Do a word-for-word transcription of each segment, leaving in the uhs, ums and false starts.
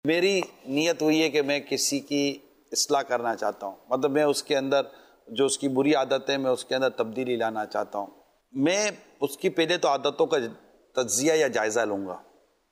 میری نیت ہوئی ہے کہ میں کسی کی اصلاح کرنا چاہتا ہوں، مطلب میں اس کے اندر جو اس کی بری عادت ہے میں اس کے اندر تبدیلی لانا چاہتا ہوں. میں اس کی پہلے تو عادتوں کا تجزیہ یا جائزہ لوں گا.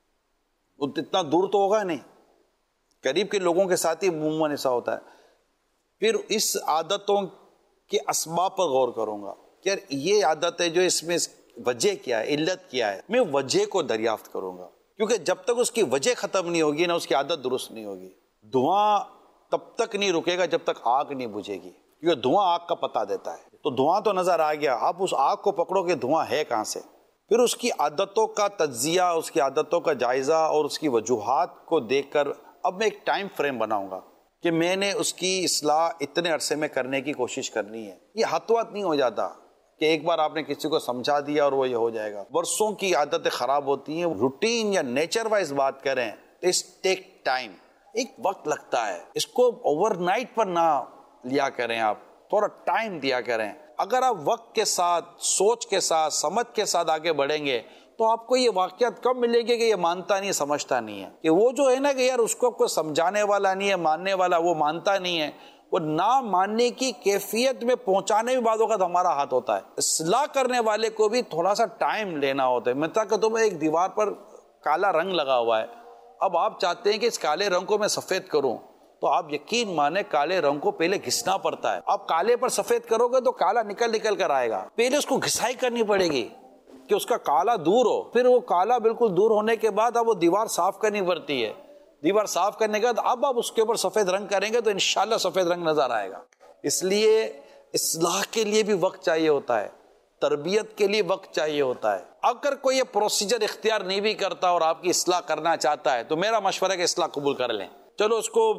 وہ اتنا دور تو ہوگا نہیں، قریب کے لوگوں کے ساتھ ہی عموماً ایسا ہوتا ہے. پھر اس عادتوں کے اسباب پر غور کروں گا کہ یار یہ عادت ہے جو اس میں وجہ کیا ہے، علت کیا ہے. میں وجہ کو دریافت کروں گا، کیونکہ جب تک اس کی وجہ ختم نہیں ہوگی نا اس کی عادت درست نہیں ہوگی. دھواں تب تک نہیں رکے گا جب تک آگ نہیں بجھے گی، کیونکہ دھواں آگ کا پتہ دیتا ہے. تو دھواں تو نظر آ گیا، آپ اس آگ کو پکڑو کہ دھواں ہے کہاں سے. پھر اس کی عادتوں کا تجزیہ، اس کی عادتوں کا جائزہ اور اس کی وجوہات کو دیکھ کر اب میں ایک ٹائم فریم بناؤں گا کہ میں نے اس کی اصلاح اتنے عرصے میں کرنے کی کوشش کرنی ہے. یہ ہاتھ نہیں ہو جاتا کہ ایک بار آپ نے کسی کو سمجھا دیا اور وہ یہ ہو جائے گا. برسوں کی عادتیں خراب ہوتی ہیں. روٹین یا نیچر وائز بات کریں تو اس ٹیک ٹائم، ایک وقت لگتا ہے. اس کو اوور نائٹ پر نہ لیا کریں، آپ تھوڑا ٹائم دیا کریں. اگر آپ وقت کے ساتھ، سوچ کے ساتھ، سمجھ کے ساتھ آگے بڑھیں گے تو آپ کو یہ واقعات کب ملے گی کہ یہ مانتا نہیں، سمجھتا نہیں ہے. کہ وہ جو ہے نا کہ یار اس کو کوئی سمجھانے والا نہیں ہے، ماننے والا، وہ مانتا نہیں ہے. وہ نہ ماننے کی کیفیت میں پہنچانے میں بعض اوقات ہمارا ہاتھ ہوتا ہے. اصلاح کرنے والے کو بھی تھوڑا سا ٹائم لینا ہوتا ہے. میں تک تو میں ایک دیوار پر کالا رنگ لگا ہوا ہے، اب آپ چاہتے ہیں کہ اس کالے رنگ کو میں سفید کروں تو آپ یقین مانے کالے رنگ کو پہلے گھسنا پڑتا ہے. آپ کالے پر سفید کرو گے تو کالا نکل نکل کر آئے گا. پہلے اس کو گھسائی کرنی پڑے گی کہ اس کا کالا دور ہو. پھر وہ کالا بالکل دور ہونے کے بعد اب وہ دیوار صاف کرنی پڑتی ہے. دیوار صاف کرنے کے بعد اب آپ اس کے اوپر سفید رنگ کریں گے تو انشاءاللہ سفید رنگ نظر آئے گا. اس لیے اصلاح کے لیے بھی وقت چاہیے ہوتا ہے، تربیت کے لیے وقت چاہیے ہوتا ہے. اگر کوئی یہ پروسیجر اختیار نہیں بھی کرتا اور آپ کی اصلاح کرنا چاہتا ہے تو میرا مشورہ ہے کہ اصلاح قبول کر لیں. چلو اس کو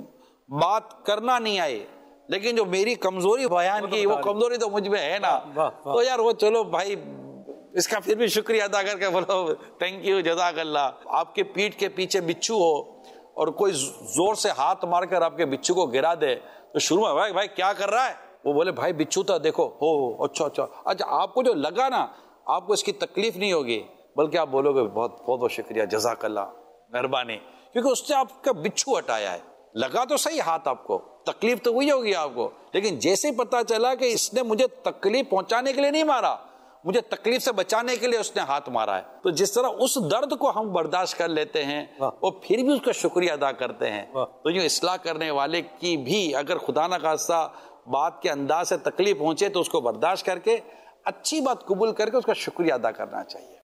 بات کرنا نہیں آئے لیکن جو میری کمزوری بیان کی وہ کمزوری تو مجھ میں ہے نا، تو یار وہ چلو بھائی اس کا پھر بھی شکریہ ادا کر کے بولو تھینک یو، جزاک اللہ. آپ کے پیٹھ کے پیچھے بچھو ہو اور کوئی زور سے ہاتھ مار کر آپ کے بچھو کو گرا دے تو شروع میں بھائی بھائی کیا کر رہا ہے، وہ بولے بھائی بچھو تھا دیکھو، ہو اچھا اچھا اچھا آپ کو جو لگا نا آپ کو اس کی تکلیف نہیں ہوگی بلکہ آپ بولو گے بہت بہت بہت شکریہ، جزاک اللہ، مہربانی، کیونکہ اس نے آپ کا بچھو ہٹایا ہے. لگا تو صحیح ہاتھ آپ کو، تکلیف تو وہی ہوگی آپ کو، لیکن جیسے پتا چلا کہ اس نے مجھے تکلیف پہنچانے کے لیے نہیں مارا، مجھے تکلیف سے بچانے کے لیے اس نے ہاتھ مارا ہے، تو جس طرح اس درد کو ہم برداشت کر لیتے ہیں اور پھر بھی اس کا شکریہ ادا کرتے ہیں، تو یہ اصلاح کرنے والے کی بھی اگر خدا نہ خواستہ بات کے انداز سے تکلیف پہنچے تو اس کو برداشت کر کے اچھی بات قبول کر کے اس کا شکریہ ادا کرنا چاہیے.